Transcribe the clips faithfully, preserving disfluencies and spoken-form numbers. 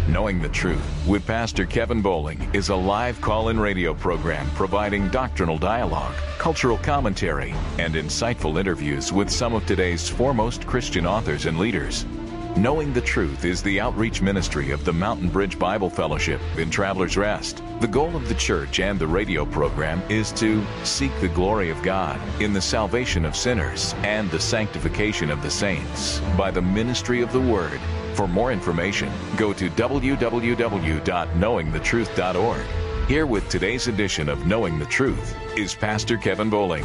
Knowing the Truth with Pastor Kevin Bowling is a live call-in radio program providing doctrinal dialogue, cultural commentary, and insightful interviews with some of today's foremost Christian authors and leaders. Knowing the Truth is the outreach ministry of the Mountain Bridge Bible Fellowship in Travelers Rest. The goal of the church and the radio program is to seek the glory of God in the salvation of sinners and the sanctification of the saints by the ministry of the Word. For more information, go to w w w dot knowing the truth dot org. Here with today's edition of Knowing the Truth is Pastor Kevin Bowling.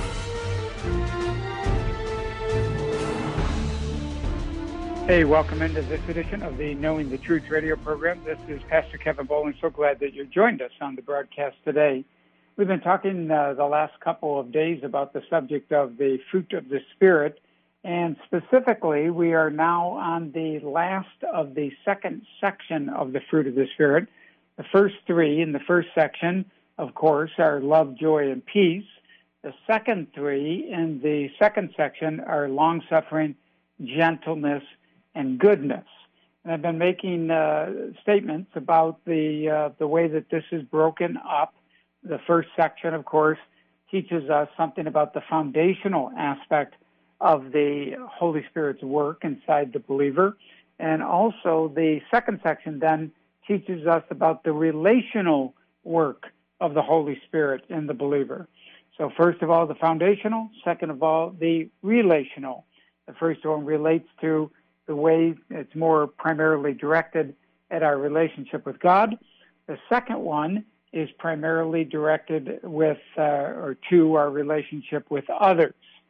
Hey, welcome into this edition of the Knowing the Truth radio program. This is Pastor Kevin Bowling. So glad that you joined us on the broadcast today. We've been talking uh, the last couple of days about the subject of the fruit of the Spirit. And specifically, we are now on the last of the second section of the fruit of the Spirit. The first three in the first section, of course, are love, joy, and peace. The second three in the second section are long-suffering, gentleness, and goodness. And I've been making uh, statements about the uh, the way that this is broken up. The first section, of course, teaches us something about the foundational aspect of the Holy Spirit's work inside the believer. And also the second section then teaches us about the relational work of the Holy Spirit in the believer. So first of all, the foundational. Second of all, the relational. The first one relates to the way it's more primarily directed at our relationship with God. The second one is primarily directed with uh, or to our relationship with others.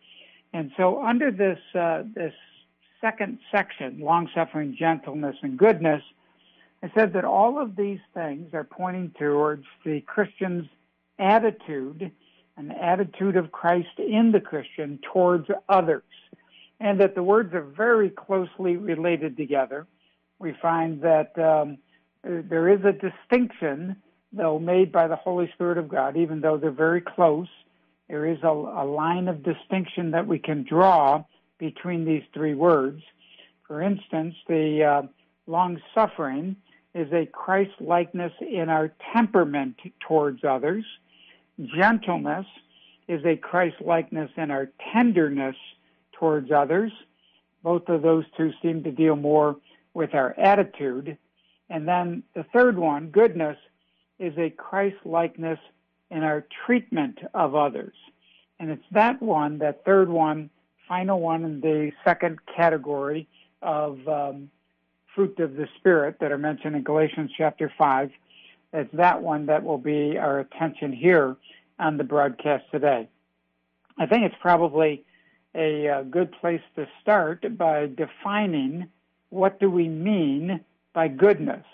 And so under this uh, this second section, long-suffering, gentleness, and goodness, I said that all of these things are pointing towards the Christian's attitude, an attitude of Christ in the Christian towards others, and that the words are very closely related together. We find that um, there is a distinction, though, made by the Holy Spirit of God, even though they're very close. There is a, a line of distinction that we can draw between these three words. For instance, the uh, long-suffering is a Christ-likeness in our temperament towards others. Gentleness is a Christ-likeness in our tenderness towards others. Both of those two seem to deal more with our attitude. And then the third one, goodness, is a Christ-likeness in our treatment of others. And it's that one, that third one, final one in the second category of um, fruit of the Spirit that are mentioned in Galatians chapter five. It's that one that will be our attention here on the broadcast today. I think it's probably a, a good place to start by defining what do we mean by goodness.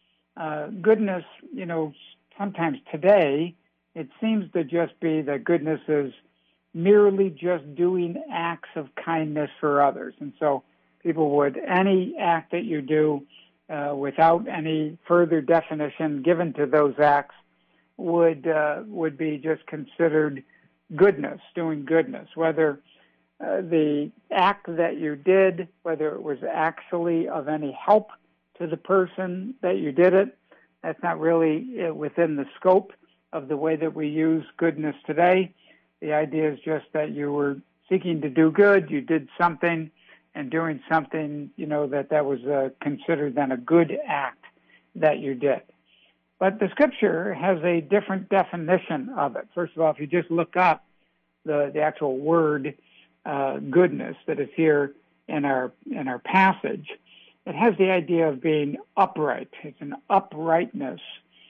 Uh, goodness, you know, sometimes today, it seems to just be that goodness is merely just doing acts of kindness for others. And so people would, any act that you do uh, without any further definition given to those acts would uh, would be just considered goodness, doing goodness. Whether uh, the act that you did, whether it was actually of any help to the person that you did it, that's not really uh, within the scope of the way that we use goodness today. The idea is just that you were seeking to do good, you did something, and doing something, you know, that that was uh, considered then a good act that you did. But the Scripture has a different definition of it. First of all, if you just look up the, the actual word uh, goodness that is here in our in our passage, it has the idea of being upright. It's an uprightness,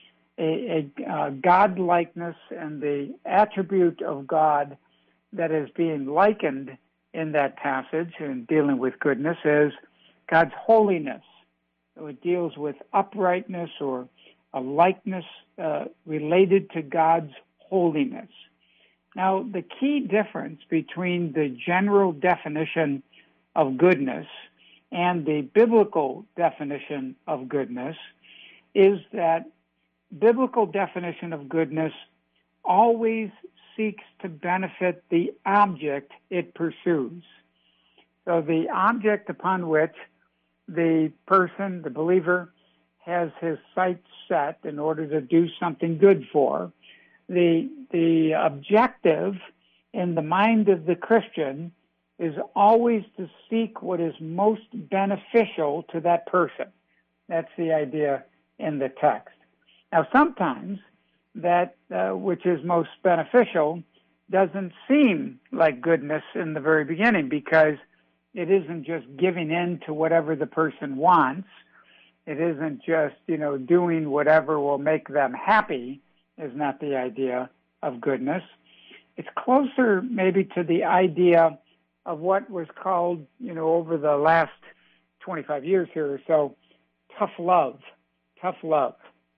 a, a uh, God-likeness, and the attribute of God that is being likened in that passage and dealing with goodness is God's holiness. So it deals with uprightness or a likeness uh, related to God's holiness. Now, the key difference between the general definition of goodness and the biblical definition of goodness is that biblical definition of goodness always seeks to benefit the object it pursues. So the object upon which the person, the believer, has his sights set in order to do something good for. The, the objective in the mind of the Christian is always to seek what is most beneficial to that person. That's the idea in the text. Now, sometimes that uh, which is most beneficial doesn't seem like goodness in the very beginning, because it isn't just giving in to whatever the person wants. It isn't just, you know, doing whatever will make them happy is not the idea of goodness. It's closer maybe to the idea of what was called, you know, over the last twenty-five years here or so, tough love, tough love.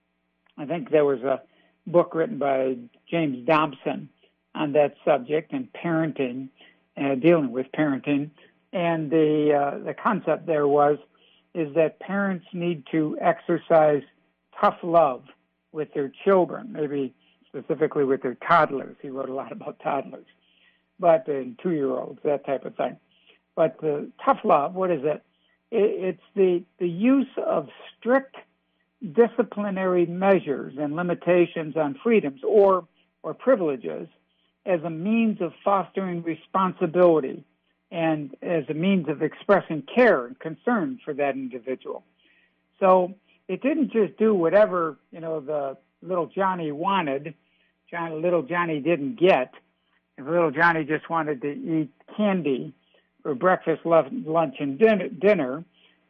I think there was a book written by James Dobson on that subject and parenting, uh, dealing with parenting. And the uh, the concept there was, is that parents need to exercise tough love with their children, maybe specifically with their toddlers. He wrote a lot about toddlers, but uh, two-year-olds, that type of thing. But uh, tough love, what is it? it? It's the, the use of strict disciplinary measures and limitations on freedoms or or privileges as a means of fostering responsibility and as a means of expressing care and concern for that individual. So it didn't just do whatever, you know, the little Johnny wanted, John, little Johnny didn't get. If little Johnny just wanted to eat candy for breakfast, lunch, and dinner, dinner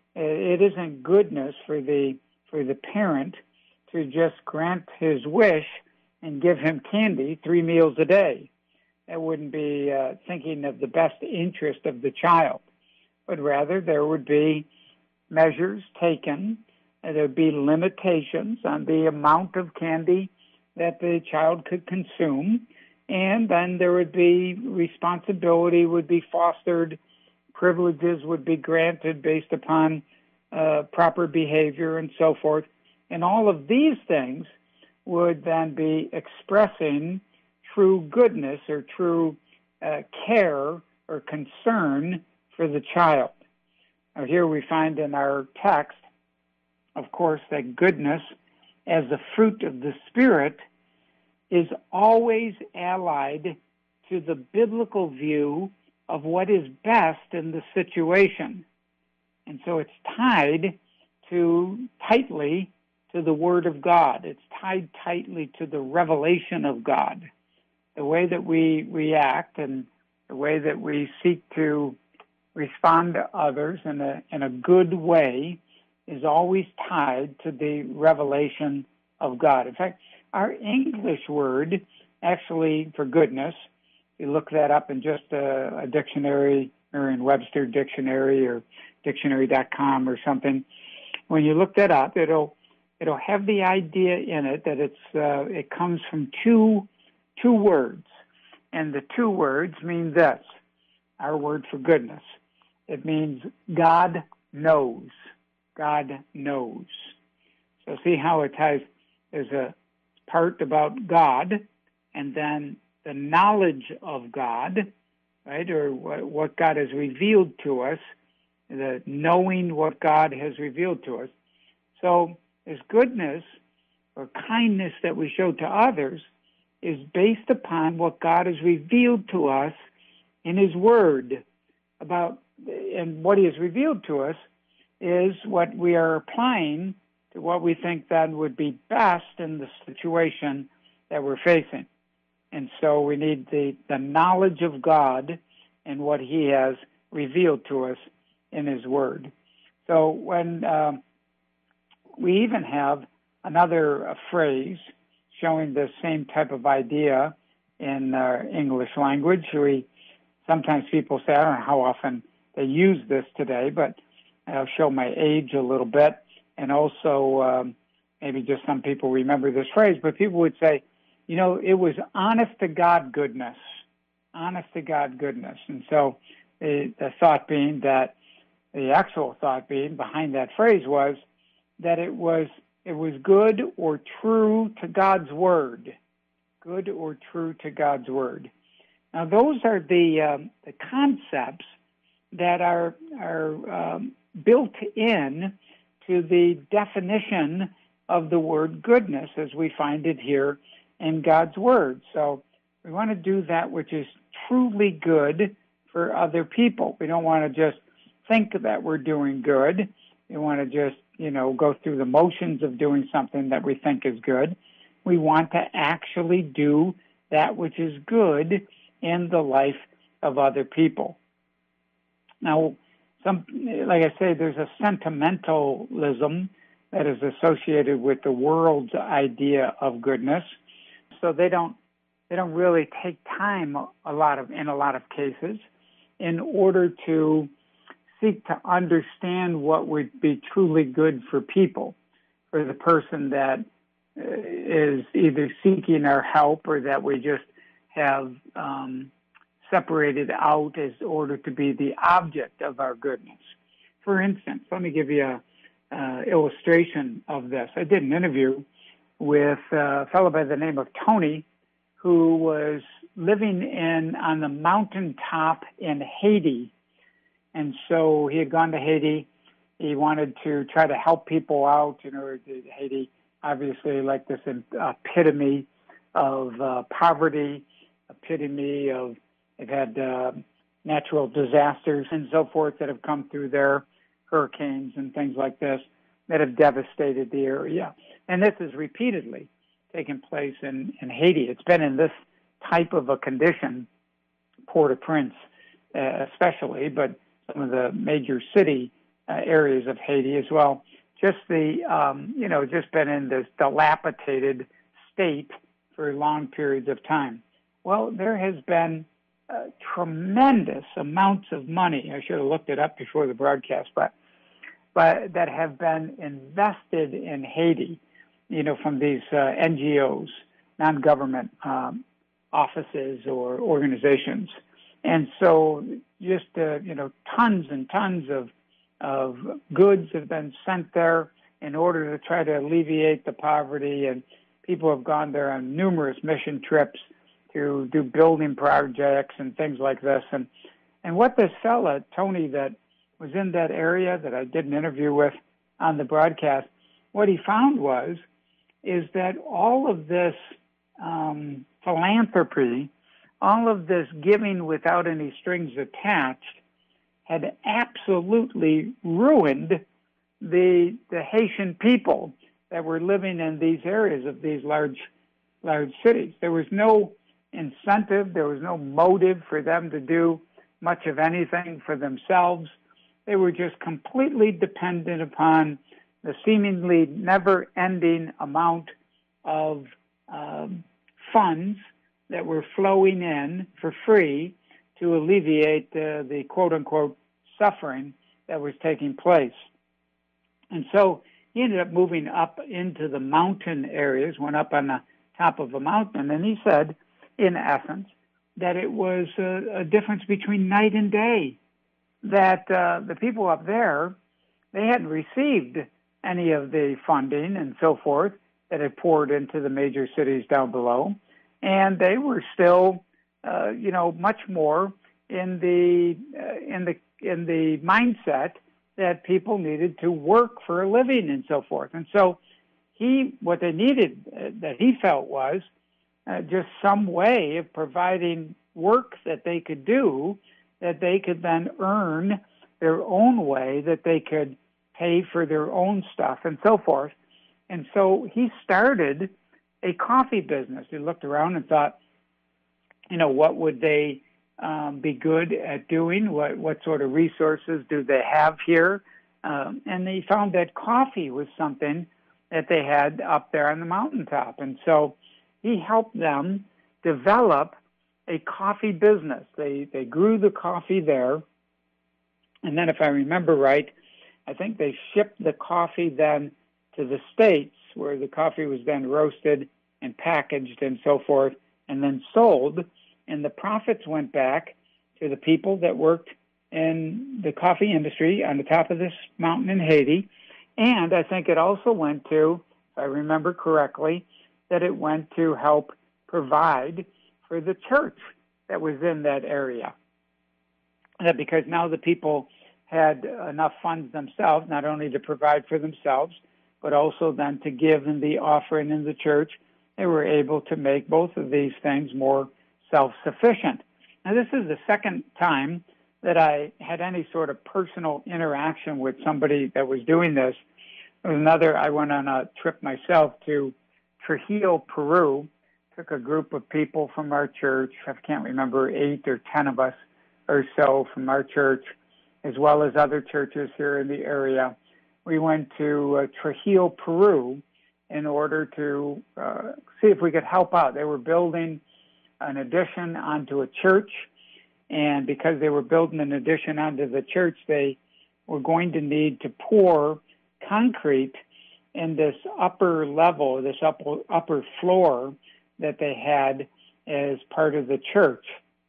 it isn't goodness for the for the parent to just grant his wish and give him candy three meals a day. That wouldn't be uh, thinking of the best interest of the child, but rather there would be measures taken, and there would be limitations on the amount of candy that the child could consume, and then there would be responsibility would be fostered, privileges would be granted based upon uh, proper behavior and so forth. And all of these things would then be expressing true goodness or true uh, care or concern for the child. Now, here we find in our text, of course, that goodness as a fruit of the Spirit is always allied to the biblical view of what is best in the situation. And so it's tied to tightly to the Word of God. It's tied tightly to the revelation of God. The way that we react and the way that we seek to respond to others in a in a good way is always tied to the revelation of God. In fact, our English word actually for goodness, you look that up in just a, a dictionary, Merriam-Webster dictionary or dictionary dot com or something, when you look that up, it'll it'll have the idea in it that it's uh, it comes from two two words, and the two words mean this. Our word for goodness, it means God knows. God knows. So see how it ties. There's a part about God, and then the knowledge of God, right, or what, what God has revealed to us, the knowing what God has revealed to us. So this goodness or kindness that we show to others is based upon what God has revealed to us in His Word about, and what He has revealed to us is what we are applying to what we think then would be best in the situation that we're facing. And so we need the, the knowledge of God and what He has revealed to us in His Word. So when uh, we even have another uh, phrase showing the same type of idea in uh, English language, we sometimes people say, I don't know how often they use this today, but I'll show my age a little bit. And also, um, maybe just some people remember this phrase, but people would say, you know, it was honest to God goodness, honest to God goodness. And so the, the thought being that, the actual thought being behind that phrase was that it was it was good or true to God's Word, good or true to God's Word. Now, those are the um, the concepts that are are um, built in to the definition of the word goodness as we find it here in God's Word. So we want to do that which is truly good for other people. We don't want to just think that we're doing good. We want to just, you know, go through the motions of doing something that we think is good. We want to actually do that which is good in the life of other people. Now, some, like I say, there's a sentimentalism that is associated with the world's idea of goodness. So they don't they don't really take time a lot of in a lot of cases in order to seek to understand what would be truly good for people, for the person that is either seeking our help or that we just have um, separated out as order to be the object of our goodness. For instance, let me give you a uh, illustration of this. I did an interview with a fellow by the name of Tony, who was living in on the mountaintop in Haiti. And so he had gone to Haiti. He wanted to try to help people out. You know, Haiti, obviously, like this epitome of uh, poverty, epitome of, they've had uh, natural disasters and so forth that have come through there, hurricanes and things like this that have devastated the area. And this has repeatedly taken place in, in Haiti. It's been in this type of a condition, Port-au-Prince uh, especially, but some of the major city uh, areas of Haiti as well. Just the, um, you know, just been in this dilapidated state for long periods of time. Well, there has been uh, tremendous amounts of money. I should have looked it up before the broadcast, but but that have been invested in Haiti, you know, from these uh, N G Os, non-government um, offices or organizations. And so just, uh, you know, tons and tons of of goods have been sent there in order to try to alleviate the poverty, and people have gone there on numerous mission trips to do building projects and things like this. And and what this fella, Tony, that was in that area that I did an interview with on the broadcast, what he found was, is that all of this um, philanthropy, all of this giving without any strings attached, had absolutely ruined the the Haitian people that were living in these areas of these large large cities. There was no incentive, there was no motive for them to do much of anything for themselves. They were just completely dependent upon the seemingly never-ending amount of um, funds that were flowing in for free to alleviate uh, the quote-unquote suffering that was taking place. And so he ended up moving up into the mountain areas, went up on the top of a mountain, and he said, in essence, that it was a, a difference between night and day, that uh, the people up there, they hadn't received any of the funding and so forth that had poured into the major cities down below, and they were still, uh, you know, much more in the uh, in the in the mindset that people needed to work for a living and so forth. And so he, what they needed, uh, that he felt was uh, just some way of providing work that they could do, that they could then earn their own way, that they could pay for their own stuff and so forth. And so he started a coffee business. He looked around and thought, you know, what would they um, be good at doing? What what sort of resources do they have here? Um, and he found that coffee was something that they had up there on the mountaintop. And so he helped them develop a coffee business. They they grew the coffee there. And then if I remember right, I think they shipped the coffee then to the States, where the coffee was then roasted and packaged and so forth, and then sold. And the profits went back to the people that worked in the coffee industry on the top of this mountain in Haiti. And I think it also went to, if I remember correctly, that it went to help provide for the church that was in that area. That because now the people had enough funds themselves, not only to provide for themselves, but also then to give in the offering in the church, they were able to make both of these things more self-sufficient. Now, this is the second time that I had any sort of personal interaction with somebody that was doing this. There was another, I went on a trip myself to Trujillo, Peru, took a group of people from our church, I can't remember, eight or ten of us or so from our church, as well as other churches here in the area. We went to uh, Trujillo, Peru, in order to uh, see if we could help out. They were building an addition onto a church, and because they were building an addition onto the church, they were going to need to pour concrete in this upper level, this upper, upper floor that they had as part of the church.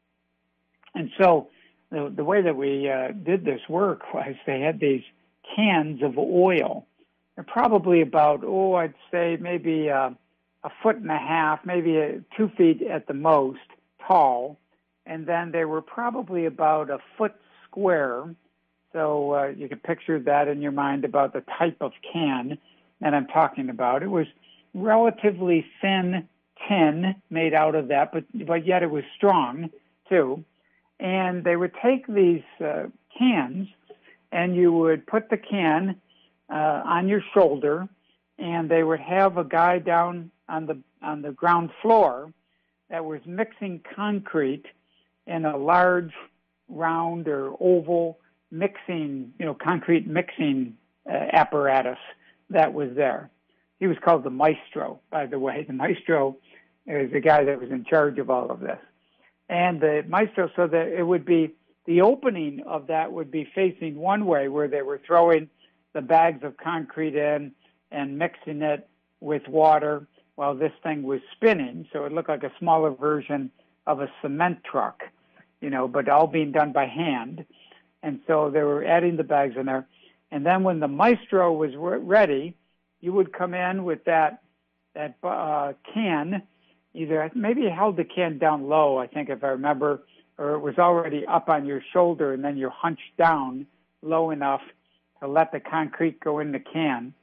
And so the, the way that we uh, did this work was they had these cans of oil. They're probably about, oh, I'd say maybe uh, a foot and a half, maybe a, two feet at the most tall. And then they were probably about a foot square. So uh, you can picture that in your mind about the type of can that I'm talking about. It was relatively thin tin made out of that, but, but yet it was strong too. And they would take these uh, cans, and you would put the can uh, on your shoulder, and they would have a guy down on the on the ground floor that was mixing concrete in a large round or oval mixing, you know, concrete mixing uh, apparatus that was there. He was called the maestro, by the way. The maestro is the guy that was in charge of all of this. And the maestro, so that it would be, the opening of that would be facing one way, where they were throwing the bags of concrete in and mixing it with water while this thing was spinning. So it looked like a smaller version of a cement truck, you know, but all being done by hand. And so they were adding the bags in there. And then when the maestro was re- ready, you would come in with that that uh, can. Either maybe you held the can down low, I think, if I remember, or it was already up on your shoulder, and then you hunched down low enough to let the concrete go in the can.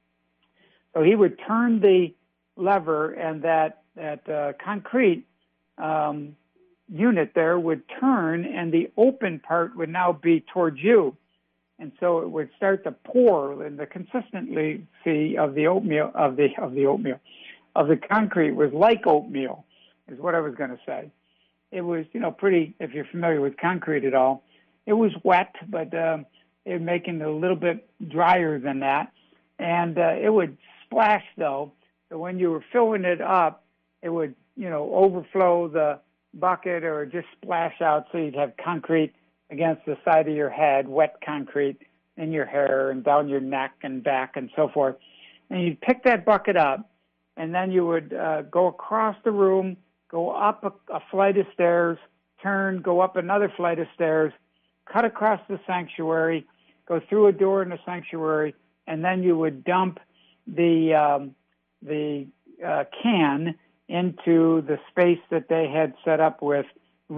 So he would turn the lever, and that that uh, concrete um, unit there would turn, and the open part would now be towards you. And so it would start to pour, and the consistency of the oatmeal of the of the oatmeal of the concrete was like oatmeal, is what I was going to say. It was, you know, pretty. If you're familiar with concrete at all, it was wet, but uh, it was making it a little bit drier than that, and uh, it would splash though. So when you were filling it up, it would, you know, overflow the bucket or just splash out, so you'd have concrete against the side of your head, wet concrete in your hair and down your neck and back and so forth. And you'd pick that bucket up, and then you would uh, go across the room, go up a, a flight of stairs, turn, go up another flight of stairs, cut across the sanctuary, go through a door in the sanctuary, and then you would dump the um, the uh, can into the space that they had set up with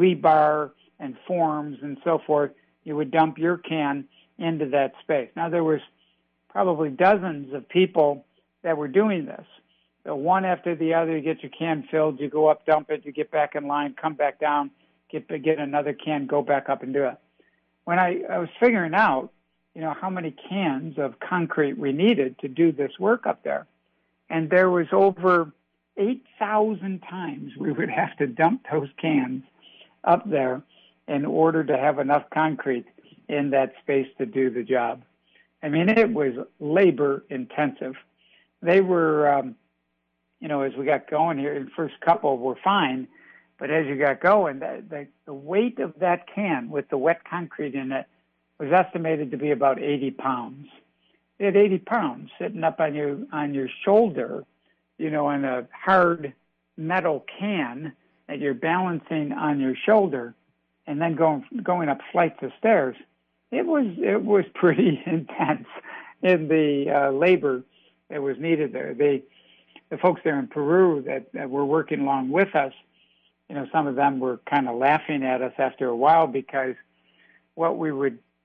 rebar and forms and so forth. You would dump your can into that space. Now, there was probably dozens of people that were doing this. So one after the other, you get your can filled, you go up, dump it, you get back in line, come back down, get get another can, go back up and do it. When I, I was figuring out, you know, how many cans of concrete we needed to do this work up there, and there was over eight thousand times we would have to dump those cans up there in order to have enough concrete in that space to do the job. I mean, it was labor intensive. They were, um, you know, as we got going here, the first couple were fine, but as you got going, the, the, the weight of that can with the wet concrete in it was estimated to be about eighty pounds. It had eighty pounds sitting up on your on your shoulder, you know, in a hard metal can that you're balancing on your shoulder, and then going going up flights of stairs. It was it was pretty intense in the uh, labor that was needed there. They, the folks there in Peru that, that were working along with us, you know, some of them were kind of laughing at us after a while, because what we would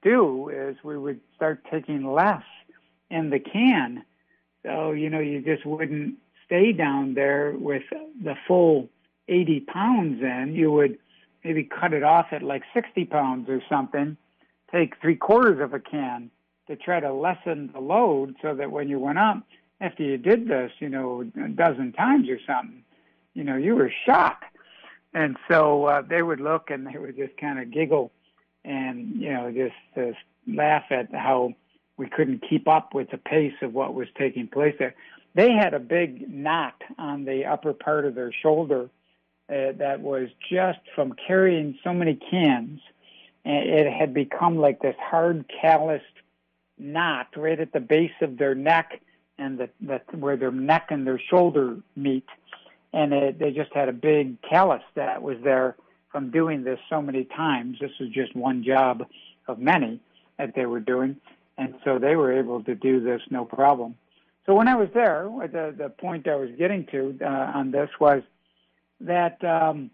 do is we would start taking less in the can. So, you know, you just wouldn't stay down there with the full eighty pounds in. You would maybe cut it off at like sixty pounds or something, take three quarters of a can to try to lessen the load so that when you went up, after you did this, you know, a dozen times or something, you know, you were shocked. And so uh, they would look and they would just kind of giggle and, you know, just uh, laugh at how we couldn't keep up with the pace of what was taking place there. They had a big knot on the upper part of their shoulder uh, that was just from carrying so many cans. And it had become like this hard, calloused knot right at the base of their neck and the, the where their neck and their shoulder meet. And it, they just had a big callus that was there from doing this so many times. This was just one job of many that they were doing. And so they were able to do this no problem. So when I was there, the, the point I was getting to uh, on this was that um,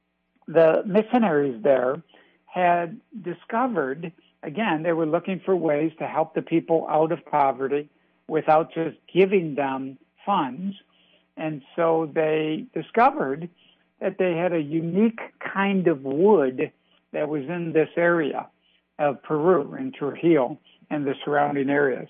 the missionaries there had discovered, again, they were looking for ways to help the people out of poverty without just giving them funds. And so they discovered that they had a unique kind of wood that was in this area of Peru, in Trujillo, and the surrounding areas.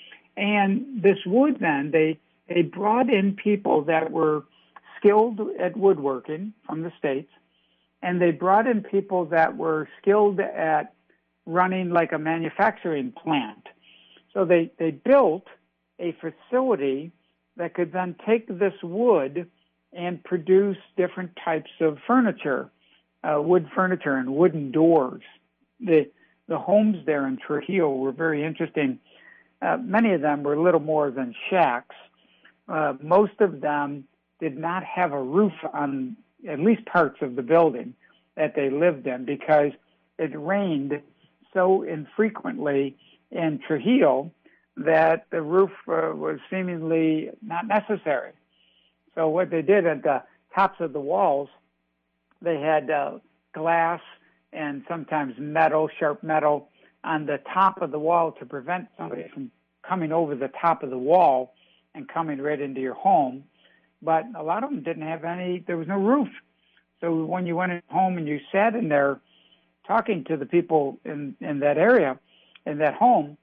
And this wood then, they, they brought in people that were skilled at woodworking from the States, and they brought in people that were skilled at running like a manufacturing plant. So they, they built a facility that could then take this wood and produce different types of furniture, uh, wood furniture and wooden doors. The the homes there in Trujillo were very interesting. Uh, many of them were little more than shacks. Uh, most of them did not have a roof on at least parts of the building that they lived in because it rained so infrequently in Trujillo that the roof uh, was seemingly not necessary. So what they did at the tops of the walls, they had uh, glass and sometimes metal, sharp metal, on the top of the wall to prevent somebody from coming over the top of the wall and coming right into your home. But a lot of them didn't have any, there was no roof. So when you went in home and you sat in there talking to the people in, in that area, in that home,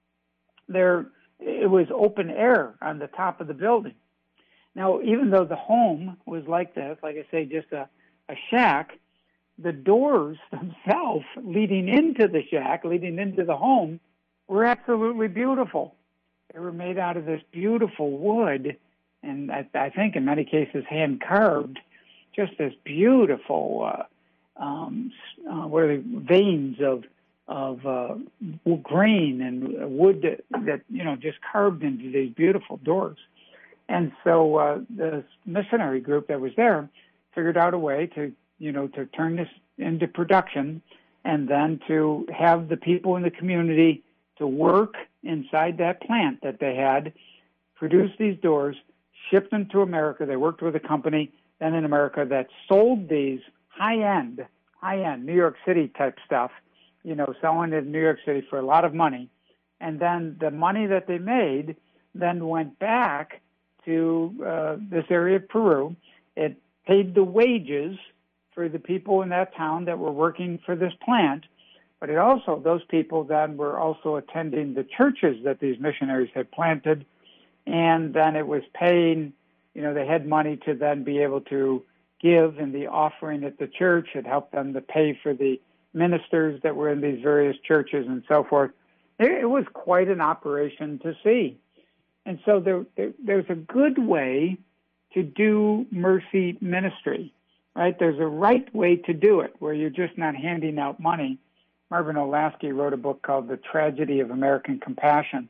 there it was open air on the top of the building. Now, even though the home was like this, like I say, just a, a shack, the doors themselves leading into the shack, leading into the home, were absolutely beautiful. They were made out of this beautiful wood, and I, I think in many cases hand-carved, just this beautiful uh, um, uh, what are they, veins of of uh, grain and wood that, that, you know, just carved into these beautiful doors. And so uh, the missionary group that was there figured out a way to, you know, to turn this into production and then to have the people in the community to work inside that plant that they had, produce these doors, ship them to America. They worked with a company then in America that sold these high-end, high-end New York City type stuff, you know, selling it in New York City for a lot of money. And then the money that they made then went back to uh, this area of Peru. It paid the wages for the people in that town that were working for this plant, but it also, those people then were also attending the churches that these missionaries had planted, and then it was paying, you know, they had money to then be able to give in the offering at the church. It helped them to pay for the ministers that were in these various churches and so forth. It was quite an operation to see. And so there, there, there's a good way to do mercy ministry, right? There's a right way to do it where you're just not handing out money. Marvin Olasky wrote a book called The Tragedy of American Compassion.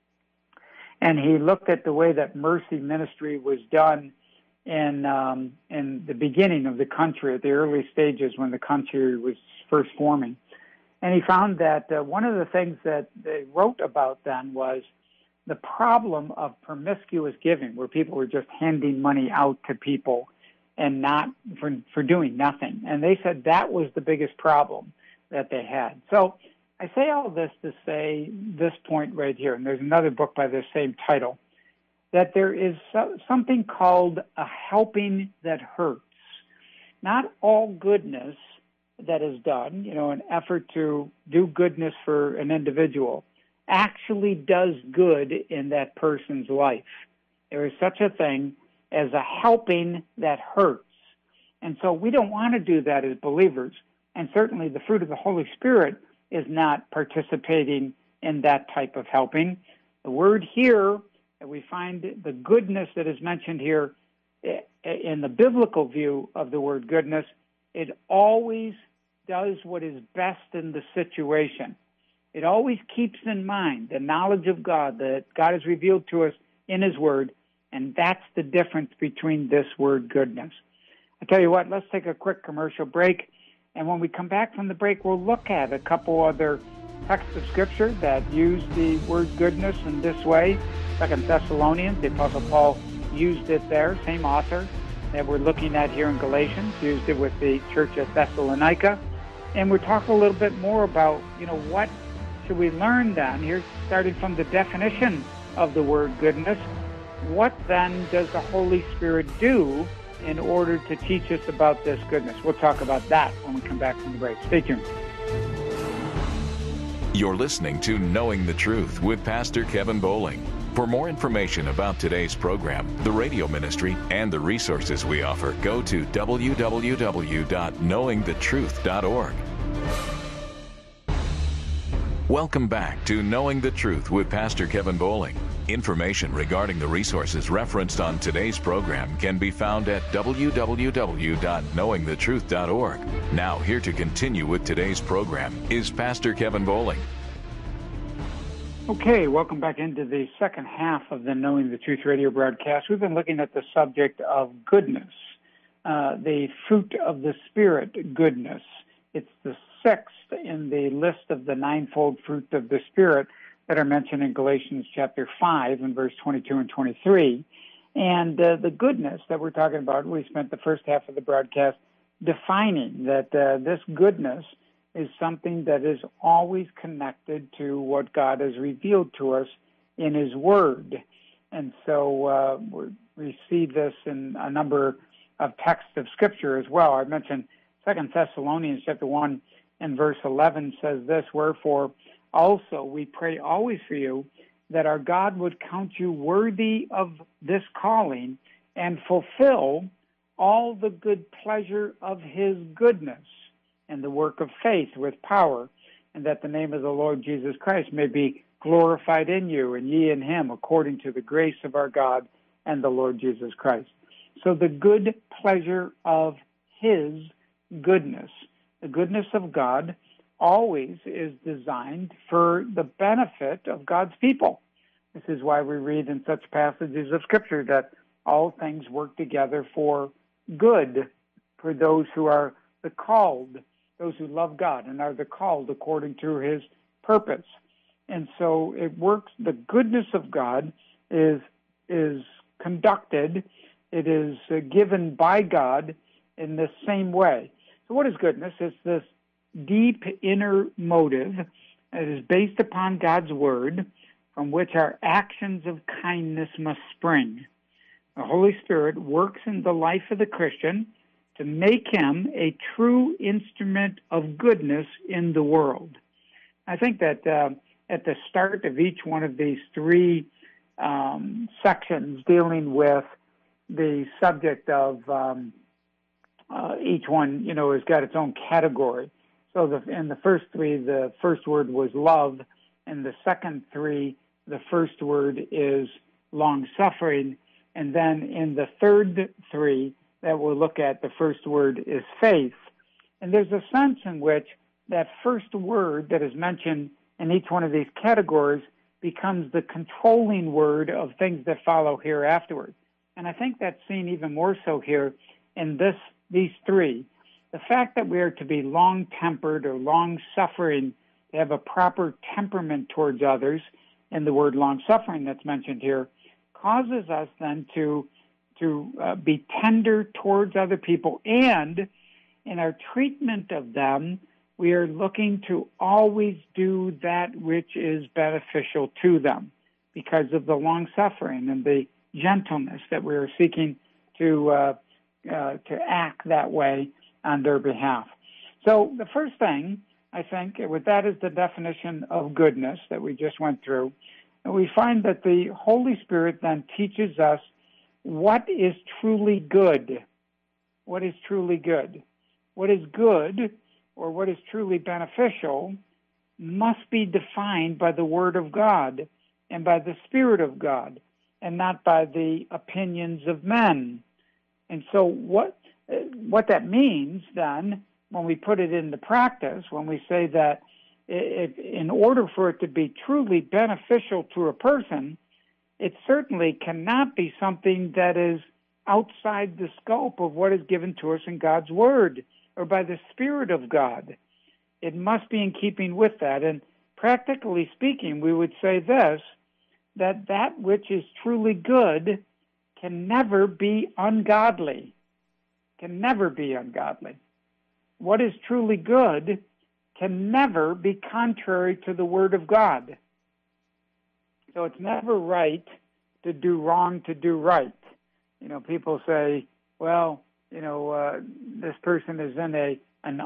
And he looked at the way that mercy ministry was done in um, in the beginning of the country, at the early stages when the country was first forming. And he found that uh, one of the things that they wrote about then was the problem of promiscuous giving, where people were just handing money out to people and not for, for doing nothing. And they said that was the biggest problem that they had. So I say all this to say this point right here, and there's another book by the same title, that there is so, something called a helping that hurts. Not all goodness that is done, you know, an effort to do goodness for an individual, actually does good in that person's life. There is such a thing as a helping that hurts. And so we don't want to do that as believers. And certainly the fruit of the Holy Spirit is not participating in that type of helping. The word here, we find the goodness that is mentioned here in the biblical view of the word goodness, it always does what is best in the situation. It always keeps in mind the knowledge of God that God has revealed to us in His Word, and that's the difference between this word goodness. I tell you what, let's take a quick commercial break, and when we come back from the break, we'll look at a couple other texts of Scripture that use the word goodness in this way. Second Thessalonians, the Apostle Paul used it there, same author that we're looking at here in Galatians, used it with the church at Thessalonica. And we're talking a little bit more about, you know, what should we learn then? Here's starting from the definition of the word goodness. What then does the Holy Spirit do in order to teach us about this goodness? We'll talk about that when we come back from the break. Stay tuned. You're listening to Knowing the Truth with Pastor Kevin Bowling. For more information about today's program, the radio ministry, and the resources we offer, go to w w w dot knowing the truth dot org. Welcome back to Knowing the Truth with Pastor Kevin Bowling. Information regarding the resources referenced on today's program can be found at w w w dot knowing the truth dot org. Now, here to continue with today's program is Pastor Kevin Bowling. Okay, welcome back into the second half of the Knowing the Truth radio broadcast. We've been looking at the subject of goodness, uh, the fruit of the Spirit, goodness. It's the sixth in the list of the ninefold fruit of the Spirit that are mentioned in Galatians chapter five and verse twenty-two and twenty-three. And uh, the goodness that we're talking about, we spent the first half of the broadcast defining that uh, this goodness is something that is always connected to what God has revealed to us in His Word. And so uh, we see this in a number of texts of Scripture as well. I mentioned Second Thessalonians chapter one and verse eleven says this, "Wherefore also we pray always for you, that our God would count you worthy of this calling and fulfill all the good pleasure of His goodness and the work of faith with power, and that the name of the Lord Jesus Christ may be glorified in you, and ye in Him, according to the grace of our God and the Lord Jesus Christ." So the good pleasure of His goodness, the goodness of God, always is designed for the benefit of God's people. This is why we read in such passages of Scripture that all things work together for good for those who are the called, those who love God and are the called according to His purpose. And so it works, the goodness of God is is conducted, it is uh, given by God in the same way. So what is goodness? It's this deep inner motive that is based upon God's Word, from which our actions of kindness must spring. The Holy Spirit works in the life of the Christian to make him a true instrument of goodness in the world. I think that uh, at the start of each one of these three um, sections dealing with the subject of um, uh, each one, you know, has got its own category. So the, in the first three, the first word was love. In the second three, the first word is long-suffering. And then in the third three that we'll look at, the first word is faith. And there's a sense in which that first word that is mentioned in each one of these categories becomes the controlling word of things that follow here afterward. And I think that's seen even more so here in this these three. The fact that we are to be long-tempered or long-suffering, to have a proper temperament towards others, and the word long-suffering that's mentioned here, causes us then to to uh, be tender towards other people, and in our treatment of them, we are looking to always do that which is beneficial to them because of the long-suffering and the gentleness that we are seeking to uh, uh, to act that way on their behalf. So the first thing, I think, with that is the definition of goodness that we just went through. And we find that the Holy Spirit then teaches us what is truly good. What is truly good? What is good, or what is truly beneficial, must be defined by the Word of God and by the Spirit of God, and not by the opinions of men. And so what what that means then, when we put it into practice, when we say that if, in order for it to be truly beneficial to a person, it certainly cannot be something that is outside the scope of what is given to us in God's Word or by the Spirit of God. It must be in keeping with that. And practically speaking, we would say this, that that which is truly good can never be ungodly, can never be ungodly. What is truly good can never be contrary to the Word of God. So it's never right to do wrong to do right. You know, people say, well, you know, uh, this person is in a an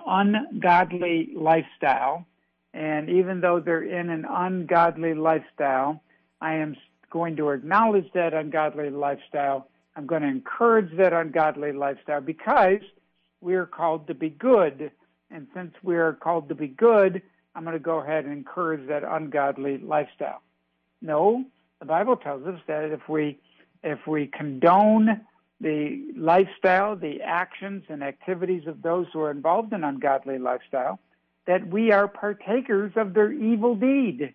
ungodly lifestyle, and even though they're in an ungodly lifestyle, I am going to acknowledge that ungodly lifestyle. I'm going to encourage that ungodly lifestyle because we are called to be good. And since we are called to be good, I'm going to go ahead and encourage that ungodly lifestyle. No, the Bible tells us that if we if we condone the lifestyle, the actions and activities of those who are involved in ungodly lifestyle, that we are partakers of their evil deed.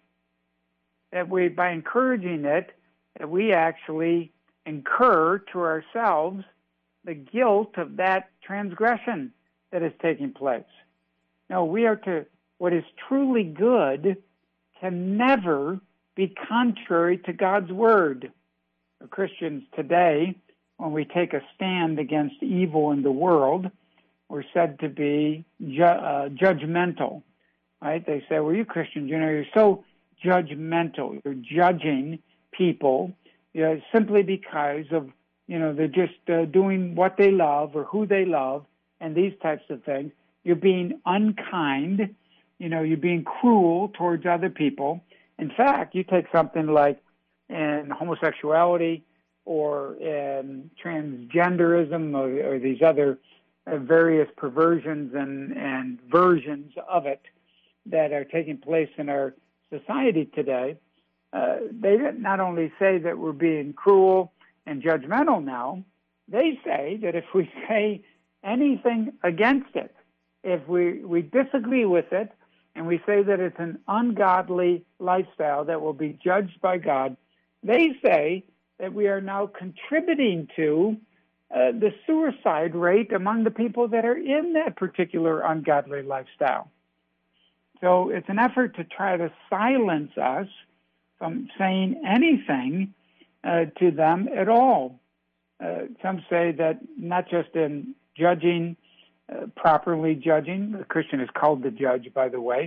That we, by encouraging it, that we actually incur to ourselves the guilt of that transgression that is taking place. No, we are to, what is truly good can never be contrary to God's Word. For Christians today, when we take a stand against evil in the world, we're said to be ju- uh, judgmental, right? They say, well, you Christians, you know, you're so judgmental. You're judging people, you know, simply because of, you know, they're just uh, doing what they love or who they love and these types of things. You're being unkind. You know, you're being cruel towards other people. In fact, you take something like in homosexuality or in transgenderism or, or these other uh, various perversions and, and versions of it that are taking place in our society today. Uh, they not only say that we're being cruel and judgmental now, they say that if we say anything against it, if we, we disagree with it, and we say that it's an ungodly lifestyle that will be judged by God, they say that we are now contributing to uh, the suicide rate among the people that are in that particular ungodly lifestyle. So it's an effort to try to silence us from saying anything uh, to them at all. Uh, some say that not just in judging, uh, properly judging, the Christian is called to judge, by the way.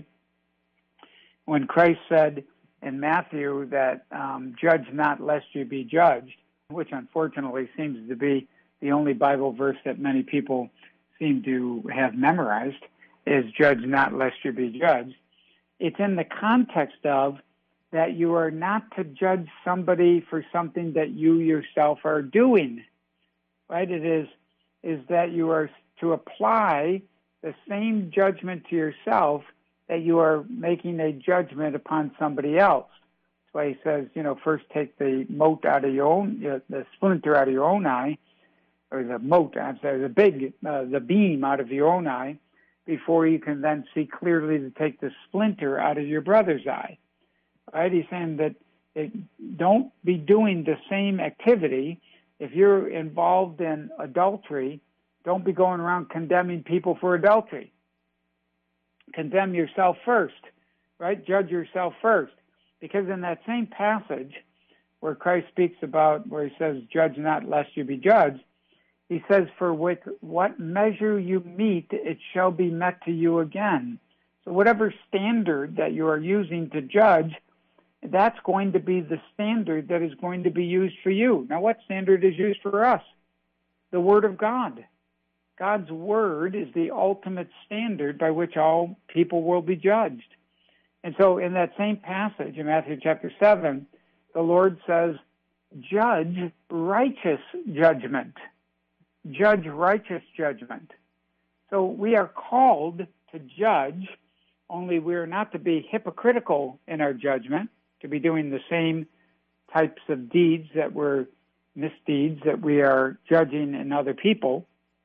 When Christ said in Matthew that um, judge not lest you be judged, which unfortunately seems to be the only Bible verse that many people seem to have memorized, is judge not lest you be judged. It's in the context of that you are not to judge somebody for something that you yourself are doing, right? It is, is that you are to apply the same judgment to yourself that you are making a judgment upon somebody else. That's why he says, you know, first take the mote out of your own, uh, the splinter out of your own eye, or the mote, I'm sorry, the big, uh, the beam out of your own eye, before you can then see clearly to take the splinter out of your brother's eye. Right? He's saying that it, don't be doing the same activity. If you're involved in adultery, don't be going around condemning people for adultery. Condemn yourself first, right? Judge yourself first. Because in that same passage where Christ speaks about, where he says, judge not lest you be judged, he says, for with what measure you meet, it shall be met to you again. So whatever standard that you are using to judge, that's going to be the standard that is going to be used for you. Now, what standard is used for us? The Word of God. God's Word is the ultimate standard by which all people will be judged. And so in that same passage in Matthew chapter seven, the Lord says, judge righteous judgment. Judge righteous judgment. So we are called to judge, only we are not to be hypocritical in our judgment, to be doing the same types of deeds that were misdeeds that we are judging in other people.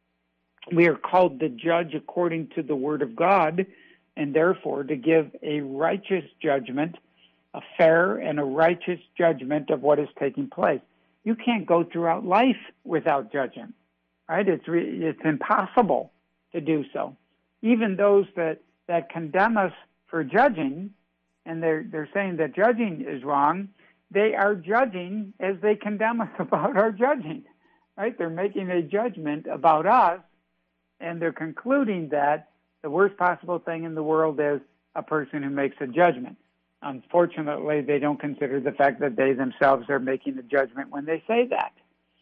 We are called to judge according to the Word of God, and therefore to give a righteous judgment, a fair and a righteous judgment of what is taking place. You can't go throughout life without judging, right? It's re- it's impossible to do so. Even those that, that condemn us for judging, and they're they're saying that judging is wrong, they are judging as they condemn us about our judging, right? They're making a judgment about us, and they're concluding that the worst possible thing in the world is a person who makes a judgment. Unfortunately, they don't consider the fact that they themselves are making a judgment when they say that.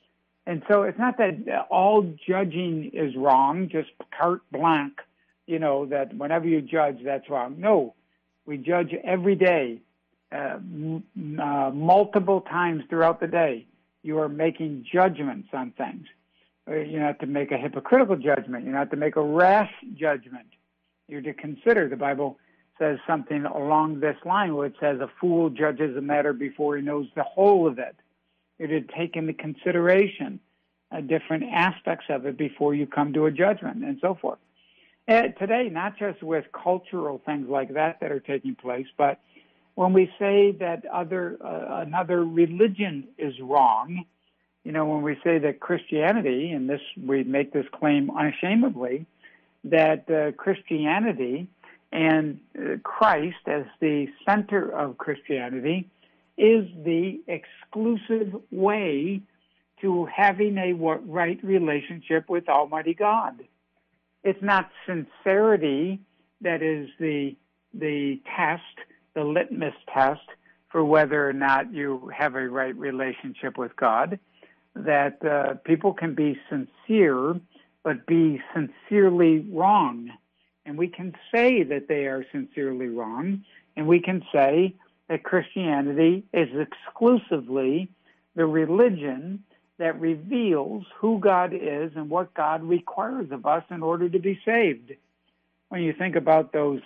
And so it's not that all judging is wrong, just carte blanche, you know, that whenever you judge, that's wrong. No, we judge every day, uh, m- uh, multiple times throughout the day. You are making judgments on things. You're not to make a hypocritical judgment. You're not to make a rash judgment. You're to consider. The Bible says something along this line where it says a fool judges a matter before he knows the whole of it. You're to take into consideration uh, different aspects of it before you come to a judgment and so forth. And today, not just with cultural things like that that are taking place, but when we say that other uh, another religion is wrong, you know, when we say that Christianity, and this we make this claim unashamedly, that uh, Christianity and uh, Christ as the center of Christianity is the exclusive way to having a right relationship with Almighty God. It's not sincerity that is the the test, the litmus test for whether or not you have a right relationship with God. That uh, people can be sincere, but be sincerely wrong. And we can say that they are sincerely wrong, and we can say that Christianity is exclusively the religion that reveals who God is and what God requires of us in order to be saved. When you think about those,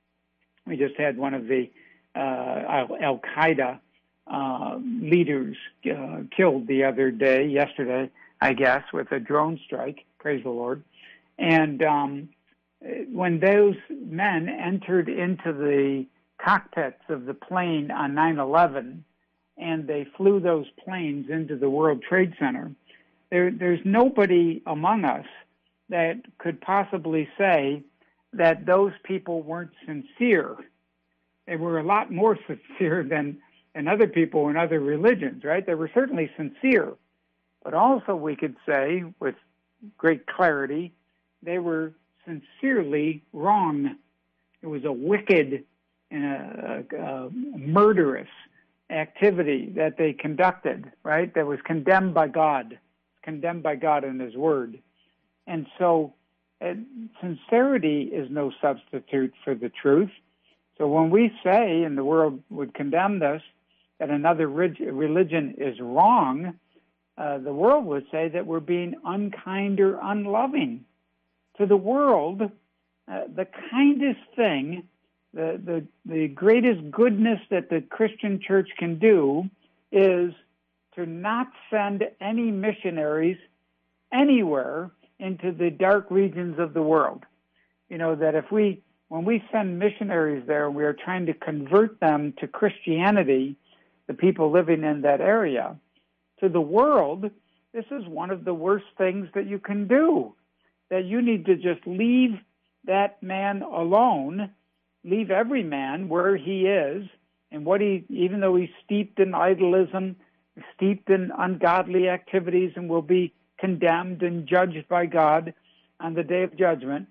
we just had one of the uh, Al-Qaeda uh, leaders uh, killed the other day, yesterday, I guess, with a drone strike, praise the Lord. And um, when those men entered into the cockpits of the plane on nine eleven, and they flew those planes into the World Trade Center, there, there's nobody among us that could possibly say that those people weren't sincere. They were a lot more sincere than, than other people in other religions, right? They were certainly sincere. But also we could say with great clarity, they were sincerely wrong. It was a wicked and a, a, a murderous activity that they conducted, right? That was condemned by God, condemned by God in His Word. And so uh, sincerity is no substitute for the truth. So when we say, and the world would condemn this, that another religion is wrong, uh, the world would say that we're being unkind or unloving. To the world, uh, the kindest thing, the, the, the greatest goodness that the Christian church can do is to not send any missionaries anywhere into the dark regions of the world. You know, that if we, when we send missionaries there, we are trying to convert them to Christianity, the people living in that area. To the world, this is one of the worst things that you can do, that you need to just leave that man alone, leave every man where he is, and what he, even though he's steeped in idolism, steeped in ungodly activities, and will be condemned and judged by God on the day of judgment,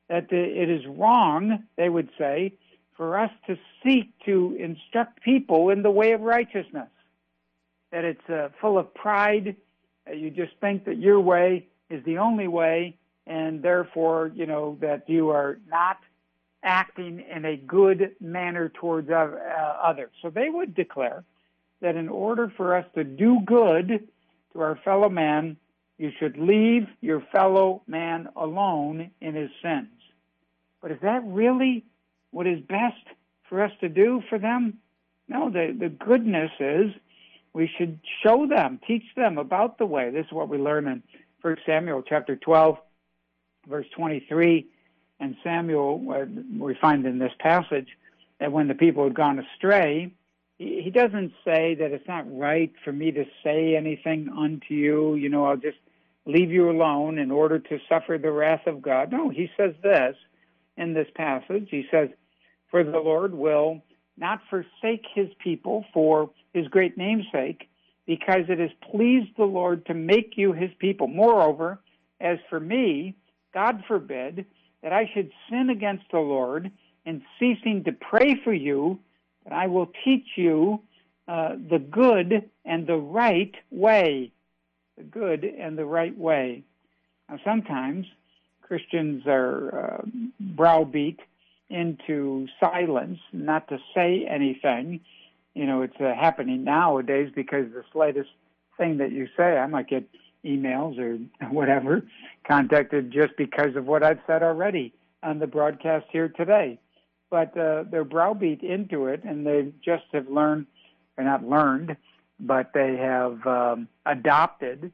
that the, it is wrong, they would say, for us to seek to instruct people in the way of righteousness, that it's uh, full of pride. Uh, you just think that your way is the only way, and therefore, you know, that you are not acting in a good manner towards uh, others. So they would declare that in order for us to do good to our fellow man, you should leave your fellow man alone in his sins. But is that really what is best for us to do for them? No, the, the goodness is we should show them, teach them about the way. This is what we learn in First Samuel chapter twelve, verse twenty-three. And Samuel, we find in this passage that when the people had gone astray, he doesn't say that it's not right for me to say anything unto you. You know, I'll just leave you alone in order to suffer the wrath of God. No, he says this in this passage. He says, for the Lord will not forsake his people for his great name's sake, because it has pleased the Lord to make you his people. Moreover, as for me, God forbid that I should sin against the Lord in ceasing to pray for you, but I will teach you uh, the good and the right way. The good and the right way. Now, sometimes Christians are uh, browbeat into silence, not to say anything. You know, it's uh, happening nowadays because the slightest thing that you say, I might get emails or whatever, contacted just because of what I've said already on the broadcast here today. But uh, they're browbeat into it, and they just have learned, or not learned, but they have um, adopted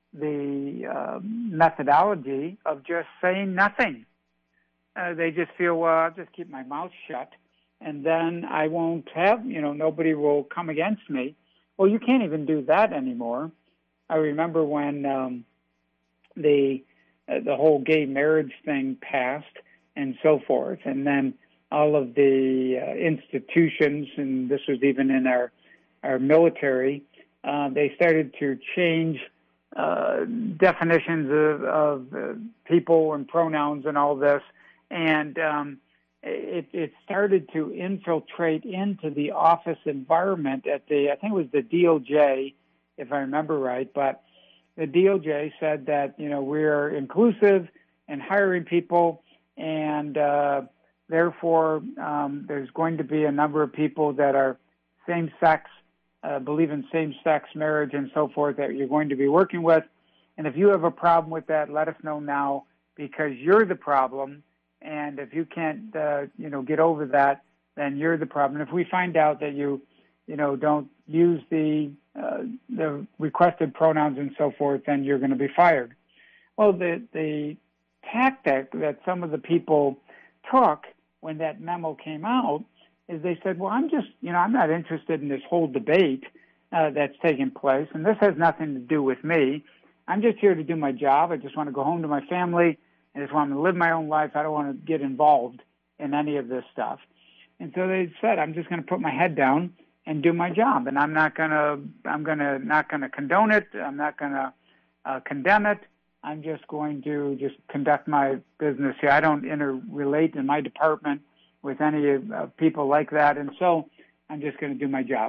the uh, methodology of just saying nothing. Uh, they just feel, well, I'll just keep my mouth shut, and then I won't have, you know, nobody will come against me. Well, you can't even do that anymore. I remember when um, the uh, the whole gay marriage thing passed and so forth, and then all of the uh, institutions, and this was even in our, our military, uh, they started to change uh, definitions of, of uh, people and pronouns and all this, and um, it, it started to infiltrate into the office environment at the, I think it was the D O J, if I remember right, but the D O J said that, you know, we're inclusive in hiring people, and uh, therefore um, there's going to be a number of people that are same-sex, uh, believe in same-sex marriage and so forth that you're going to be working with. And if you have a problem with that, let us know now, because you're the problem. And if you can't, uh, you know, get over that, then you're the problem. If we find out that you, you know, don't use the uh, the requested pronouns and so forth, then you're going to be fired. Well, the the tactic that some of the people took when that memo came out is they said, well, I'm just, you know, I'm not interested in this whole debate uh, that's taking place, and this has nothing to do with me. I'm just here to do my job. I just want to go home to my family. I just want to live my own life. I don't want to get involved in any of this stuff. And so they said, I'm just going to put my head down and do my job, and I'm not going to, I'm going to not going to condone it. I'm not going to uh, condemn it. I'm just going to just conduct my business here. I don't interrelate in my department with any of uh, people like that, and so I'm just going to do my job.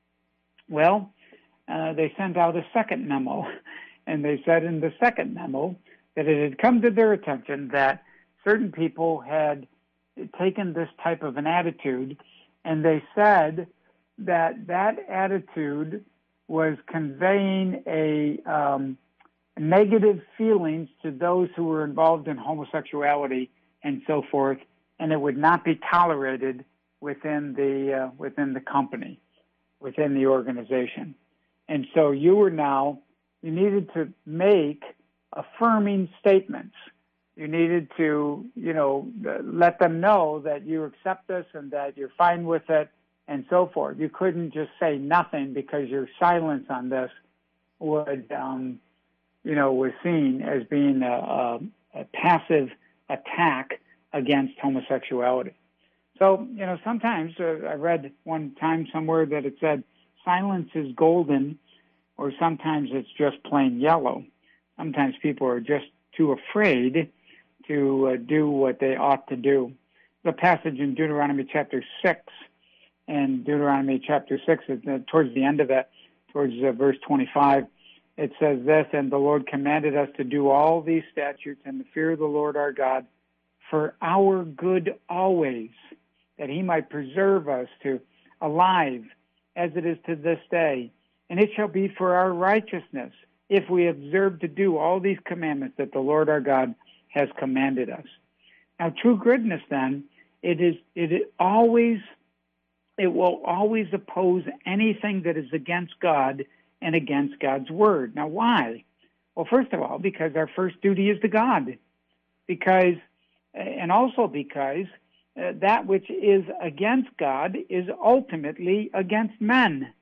Well, uh, they sent out a second memo, and they said in the second memo that it had come to their attention that certain people had taken this type of an attitude, and they said that that attitude was conveying a um, negative feelings to those who were involved in homosexuality and so forth, and it would not be tolerated within the uh, within the company, within the organization. And so you were now, you needed to make affirming statements. You needed to, you know, let them know that you accept this and that you're fine with it and so forth. You couldn't just say nothing, because your silence on this would, um, you know, was seen as being a, a, a passive attack against homosexuality. So, you know, sometimes uh, I read one time somewhere that it said silence is golden, or sometimes it's just plain yellow. Sometimes people are just too afraid to uh, do what they ought to do. The passage in Deuteronomy chapter six, and Deuteronomy chapter six, is, uh, towards the end of it, towards uh, verse twenty-five, it says this, "And the Lord commanded us to do all these statutes and to fear the Lord our God for our good always, that he might preserve us to alive as it is to this day. And it shall be for our righteousness if we observe to do all these commandments that the Lord our God has commanded us." Now, true goodness, then, it is it is always it will always oppose anything that is against God and against God's word. Now, why? Well, first of all, because our first duty is to God, because and also because uh, that which is against God is ultimately against men.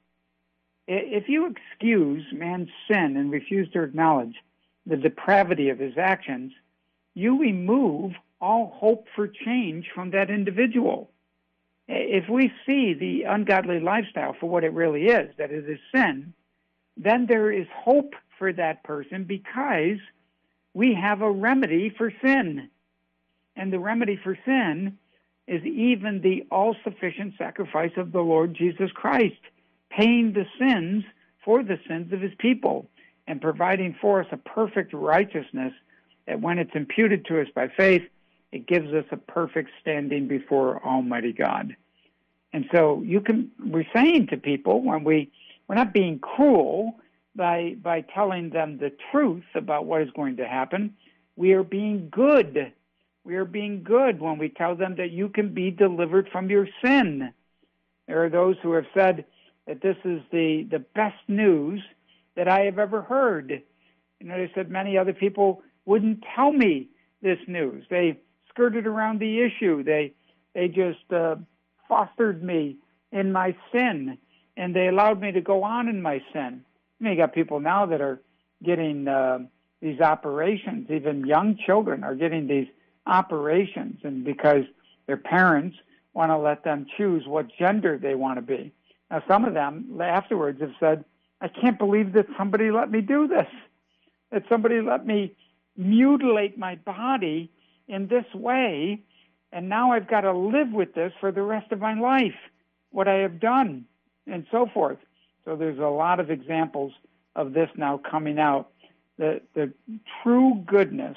If you excuse man's sin and refuse to acknowledge the depravity of his actions, you remove all hope for change from that individual. If we see the ungodly lifestyle for what it really is, that it is sin, then there is hope for that person because we have a remedy for sin. And the remedy for sin is even the all-sufficient sacrifice of the Lord Jesus Christ, paying the sins for the sins of his people and providing for us a perfect righteousness that when it's imputed to us by faith, it gives us a perfect standing before Almighty God. And so you can, we're saying to people when we, we're not being cruel by, by telling them the truth about what is going to happen. We are being good. We are being good when we tell them that you can be delivered from your sin. There are those who have said that this is the, the best news that I have ever heard. You know, they said many other people wouldn't tell me this news. They skirted around the issue. They they just uh, fostered me in my sin, and they allowed me to go on in my sin. You know, you got people now that are getting uh, these operations. Even young children are getting these operations, and because their parents want to let them choose what gender they want to be. Now, some of them afterwards have said, "I can't believe that somebody let me do this, that somebody let me mutilate my body in this way, and now I've got to live with this for the rest of my life, what I have done," and so forth. So there's a lot of examples of this now coming out. The, the true goodness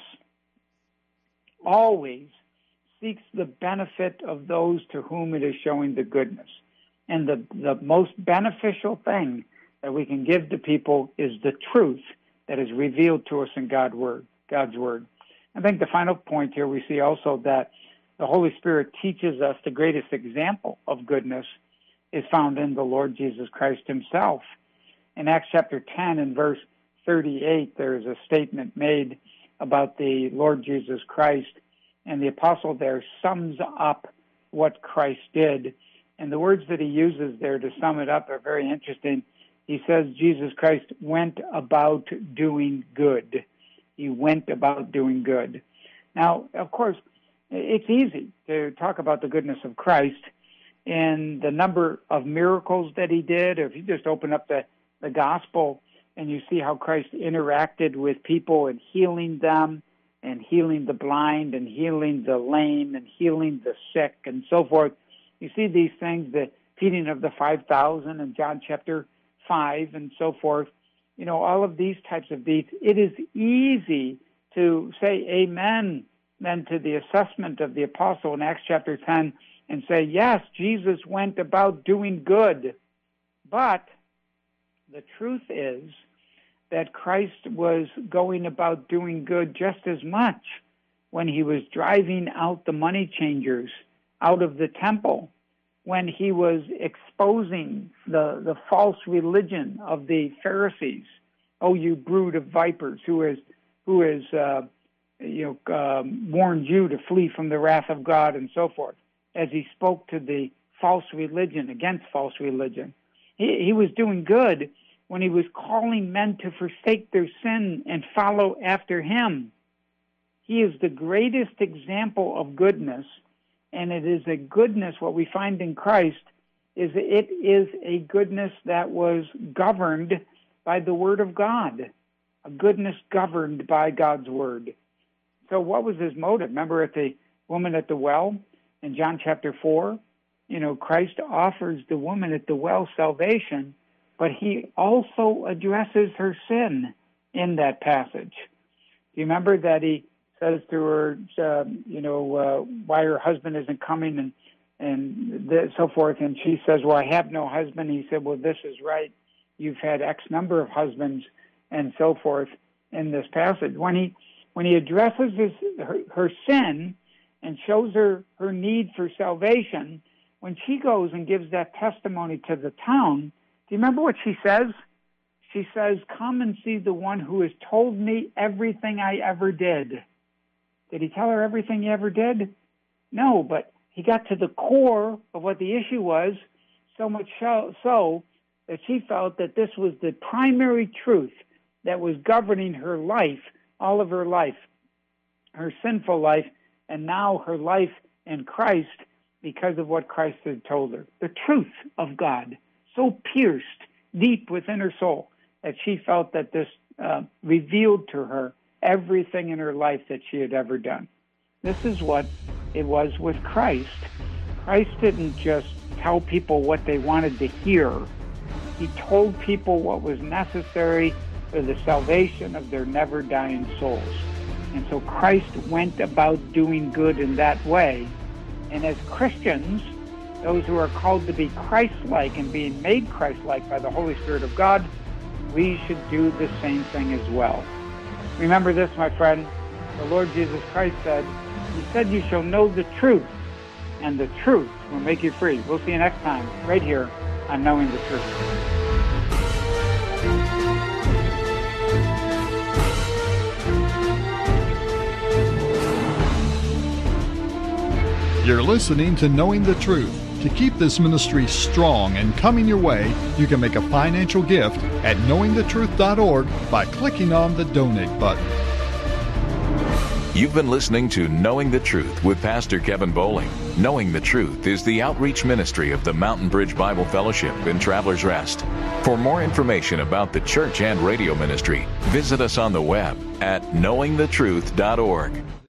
always seeks the benefit of those to whom it is showing the goodness. And the, the most beneficial thing that we can give to people is the truth that is revealed to us in God's word. God's word. I think the final point here, we see also that the Holy Spirit teaches us the greatest example of goodness is found in the Lord Jesus Christ himself. In Acts chapter ten and verse thirty-eight, there is a statement made about the Lord Jesus Christ, and the apostle there sums up what Christ did. And the words that he uses there to sum it up are very interesting. He says Jesus Christ went about doing good. He went about doing good. Now, of course, it's easy to talk about the goodness of Christ and the number of miracles that he did. If you just open up the, the gospel and you see how Christ interacted with people and healing them and healing the blind and healing the lame and healing the sick and so forth, you see these things, the feeding of the five thousand in John chapter five and so forth. You know, all of these types of deeds, it is easy to say amen then to the assessment of the apostle in Acts chapter ten and say, yes, Jesus went about doing good. But the truth is that Christ was going about doing good just as much when he was driving out the money changers out of the temple, when he was exposing the, the false religion of the Pharisees. "Oh, you brood of vipers, who is who is uh, you know um, warned you to flee from the wrath of God," and so forth. As he spoke to the false religion, against false religion, he, he was doing good when he was calling men to forsake their sin and follow after him. He is the greatest example of goodness. And it is a goodness, what we find in Christ, is it is a goodness that was governed by the Word of God, a goodness governed by God's Word. So what was his motive? Remember at the woman at the well in John chapter four? You know, Christ offers the woman at the well salvation, but he also addresses her sin in that passage. Do you remember that he says to her, uh, you know, uh, why her husband isn't coming and, and th- so forth, and she says, well, I have no husband. He said, well, this is right. You've had X number of husbands and so forth in this passage. When he when he addresses his, her, her sin and shows her her need for salvation, when she goes and gives that testimony to the town, do you remember what she says? She says, come and see the one who has told me everything I ever did. Did he tell her everything he ever did? No, but he got to the core of what the issue was, so much so that she felt that this was the primary truth that was governing her life, all of her life, her sinful life, and now her life in Christ because of what Christ had told her. The truth of God, so pierced deep within her soul that she felt that this uh, revealed to her everything in her life that she had ever done. This is what it was with Christ. Christ didn't just tell people what they wanted to hear. He told people what was necessary for the salvation of their never-dying souls. And so Christ went about doing good in that way. And as Christians, those who are called to be Christ-like and being made Christ-like by the Holy Spirit of God, we should do the same thing as well. Remember this, my friend. The Lord Jesus Christ said, He said, you shall know the truth, and the truth will make you free. We'll see you next time, right here on Knowing the Truth. You're listening to Knowing the Truth. To keep this ministry strong and coming your way, you can make a financial gift at knowing the truth dot org by clicking on the donate button. You've been listening to Knowing the Truth with Pastor Kevin Bowling. Knowing the Truth is the outreach ministry of the Mountain Bridge Bible Fellowship in Travelers Rest. For more information about the church and radio ministry, visit us on the web at knowing the truth dot org.